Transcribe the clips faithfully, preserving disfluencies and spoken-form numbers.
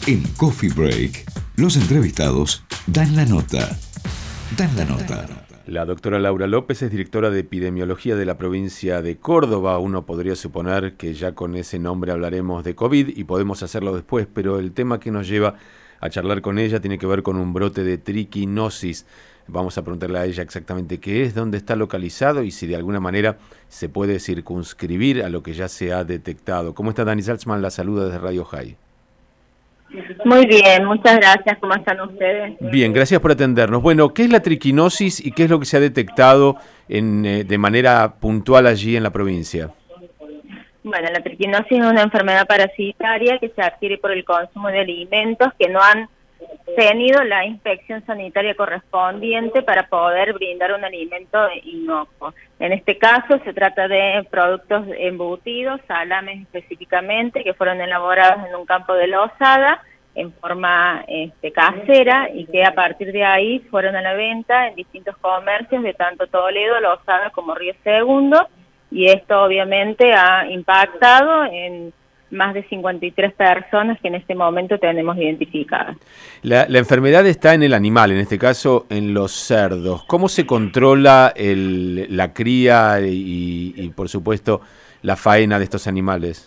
En Coffee Break, los entrevistados dan la nota. Dan la nota. La doctora Laura López es directora de epidemiología de la provincia de Córdoba. Uno podría suponer que ya con ese nombre hablaremos de COVID y podemos hacerlo después, pero el tema que nos lleva a charlar con ella tiene que ver con un brote de triquinosis. Vamos a preguntarle a ella exactamente qué es, dónde está localizado y si de alguna manera se puede circunscribir a lo que ya se ha detectado. ¿Cómo está Dani Salzman? La saluda desde Radio High. Muy bien, muchas gracias. ¿Cómo están ustedes? Bien, gracias por atendernos. Bueno, ¿qué es la triquinosis y qué es lo que se ha detectado en, eh, de manera puntual allí en la provincia? Bueno, la triquinosis es una enfermedad parasitaria que se adquiere por el consumo de alimentos que no han tenido la inspección sanitaria correspondiente para poder brindar un alimento inocuo. En este caso se trata de productos embutidos, salames específicamente, que fueron elaborados en un campo de losada en forma este, casera y que a partir de ahí fueron a la venta en distintos comercios de tanto Toledo, Losada como Río Segundo, y esto obviamente ha impactado en más de cincuenta y tres personas que en este momento tenemos identificadas. La, la enfermedad está en el animal, en este caso en los cerdos. ¿Cómo se controla el, la cría y, y, por supuesto, la faena de estos animales?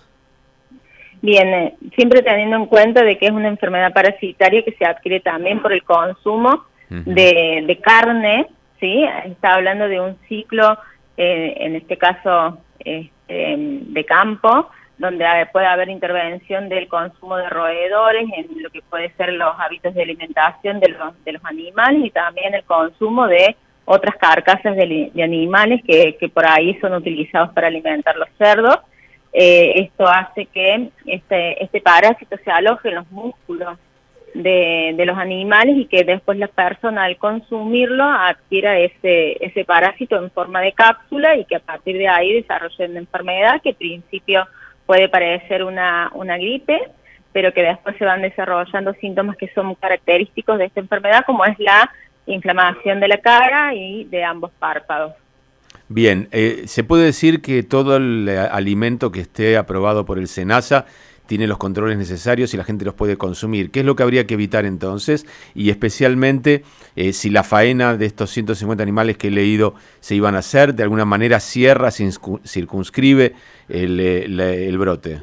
Bien, eh, siempre teniendo en cuenta de que es una enfermedad parasitaria que se adquiere también por el consumo uh-huh. de, de carne, ¿sí? Está hablando de un ciclo, eh, en este caso, este, de campo, donde puede haber intervención del consumo de roedores en lo que puede ser los hábitos de alimentación de los, de los animales y también el consumo de otras carcasas de, de animales que, que por ahí son utilizados para alimentar los cerdos. Eh, esto hace que este, este parásito se aloje en los músculos de, de los animales y que después la persona al consumirlo adquiera ese, ese parásito en forma de cápsula y que a partir de ahí desarrolle una enfermedad que al principio puede parecer una, una gripe, pero que después se van desarrollando síntomas que son característicos de esta enfermedad, como es la inflamación de la cara y de ambos párpados. Bien, eh, ¿se puede decir que todo el alimento que esté aprobado por el SENASA tiene los controles necesarios y la gente los puede consumir? ¿Qué es lo que habría que evitar entonces? Y especialmente, eh, si la faena de estos ciento cincuenta animales que he leído se iban a hacer, de alguna manera cierra, circunscribe el, el, el brote.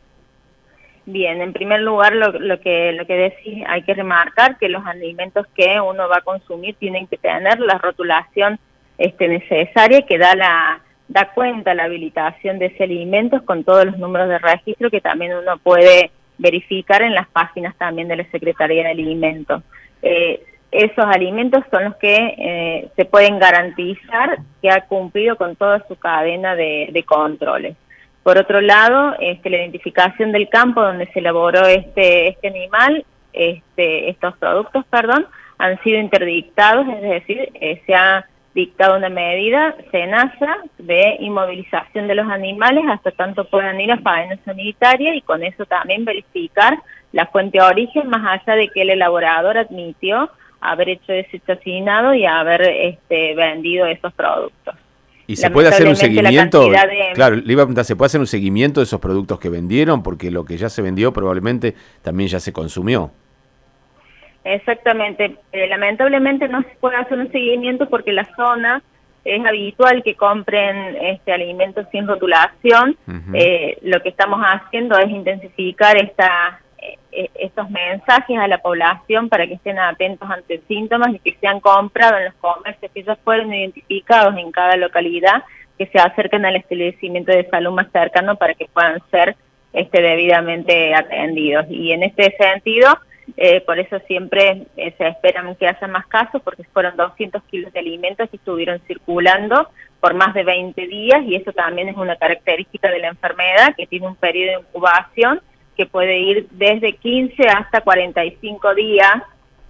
Bien, en primer lugar, lo, lo que lo que decís, hay que remarcar que los alimentos que uno va a consumir tienen que tener la rotulación este, necesaria que da la... da cuenta la habilitación de ese alimento con todos los números de registro que también uno puede verificar en las páginas también de la Secretaría de Alimentos. Eh, esos alimentos son los que eh, se pueden garantizar que ha cumplido con toda su cadena de, de controles. Por otro lado, este, la identificación del campo donde se elaboró este, este animal, este, estos productos, perdón, han sido interdictados, es decir, eh, se ha dictado una medida, SENASA, de inmovilización de los animales hasta tanto puedan ir a faena sanitaria y con eso también verificar la fuente de origen, más allá de que el elaborador admitió haber hecho ese chacinado y haber este, vendido esos productos. ¿Y se puede hacer un seguimiento? De... Claro, le iba a preguntar, ¿se puede hacer un seguimiento de esos productos que vendieron? Porque lo que ya se vendió probablemente también ya se consumió. Exactamente. Eh, lamentablemente no se puede hacer un seguimiento porque la zona es habitual que compren este alimentos sin rotulación. Uh-huh. Eh, lo que estamos haciendo es intensificar esta, eh, estos mensajes a la población para que estén atentos ante síntomas y que sean comprados en los comercios que ya fueron identificados en cada localidad, que se acerquen al establecimiento de salud más cercano para que puedan ser este, debidamente atendidos. Y en este sentido, Eh, por eso siempre eh, se esperan que haya más casos, porque fueron doscientos kilos de alimentos que estuvieron circulando por más de veinte días y eso también es una característica de la enfermedad que tiene un periodo de incubación que puede ir desde quince hasta cuarenta y cinco días.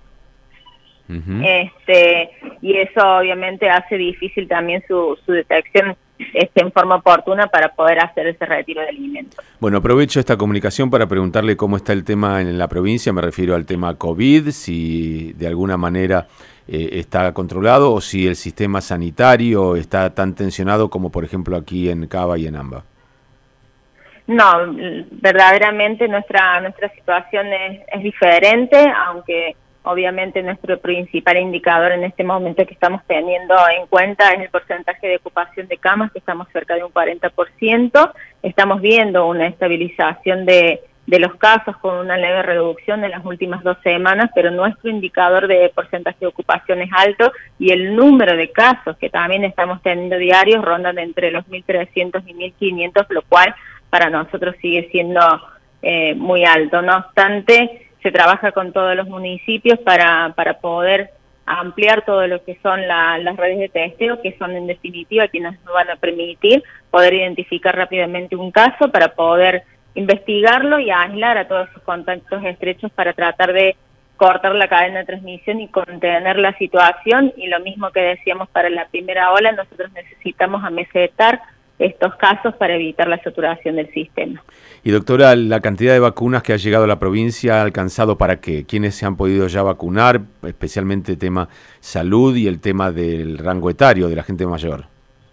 Uh-huh. este y eso obviamente hace difícil también su, su detección este, en forma oportuna para poder hacer ese retiro de alimentos. Bueno, aprovecho esta comunicación para preguntarle cómo está el tema en la provincia, me refiero al tema COVID, si de alguna manera eh, está controlado o si el sistema sanitario está tan tensionado como por ejemplo aquí en Cava y en Amba. No, verdaderamente nuestra nuestra situación es, es diferente, aunque obviamente nuestro principal indicador en este momento que estamos teniendo en cuenta es el porcentaje de ocupación de camas, que estamos cerca de un cuarenta por ciento. Estamos viendo una estabilización de, de los casos con una leve reducción en las últimas dos semanas, pero nuestro indicador de porcentaje de ocupación es alto y el número de casos que también estamos teniendo diarios rondan entre los mil trescientos y mil quinientos, lo cual para nosotros sigue siendo eh, muy alto. No obstante, se trabaja con todos los municipios para, para poder ampliar todo lo que son la, las redes de testeo, que son en definitiva quienes nos van a permitir poder identificar rápidamente un caso para poder investigarlo y aislar a todos sus contactos estrechos para tratar de cortar la cadena de transmisión y contener la situación. Y lo mismo que decíamos para la primera ola, nosotros necesitamos amesetar estos casos para evitar la saturación del sistema. Y doctora, la cantidad de vacunas que ha llegado a la provincia ha alcanzado para qué? ¿Quiénes se han podido ya vacunar? Especialmente el tema salud y el tema del rango etario de la gente mayor.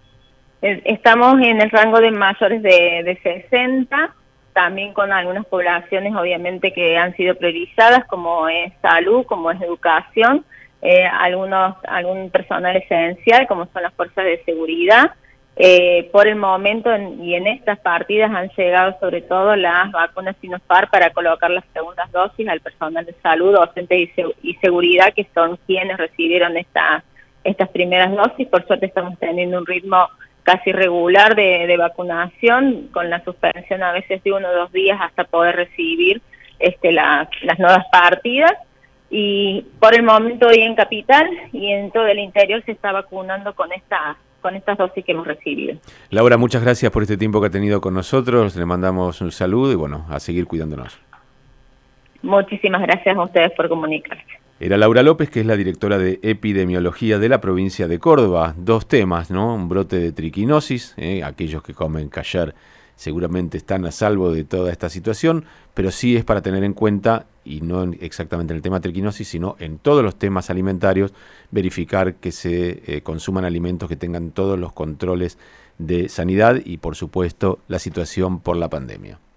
Estamos en el rango de mayores de, de sesenta, también con algunas poblaciones obviamente que han sido priorizadas, como es salud, como es educación, eh, algunos algún personal esencial, como son las fuerzas de seguridad. Eh, por el momento en, y en estas partidas han llegado sobre todo las vacunas Sinopharm para colocar las segundas dosis al personal de salud, docente y, se, y seguridad, que son quienes recibieron esta, estas primeras dosis. Por suerte estamos teniendo un ritmo casi regular de, de vacunación, con la suspensión a veces de uno o dos días hasta poder recibir este, las, las nuevas partidas. Y por el momento hoy en Capital y en todo el interior se está vacunando con esta con estas dosis que hemos recibido. Laura, muchas gracias por este tiempo que ha tenido con nosotros. Le mandamos un saludo y bueno, a seguir cuidándonos. Muchísimas gracias a ustedes por comunicarse. Era Laura López, que es la directora de epidemiología de la provincia de Córdoba. Dos temas, ¿no? Un brote de triquinosis, ¿eh? Aquellos que comen kasher seguramente están a salvo de toda esta situación, pero sí es para tener en cuenta, y no exactamente en el tema triquinosis, sino en todos los temas alimentarios, verificar que se eh, consuman alimentos que tengan todos los controles de sanidad y, por supuesto, la situación por la pandemia.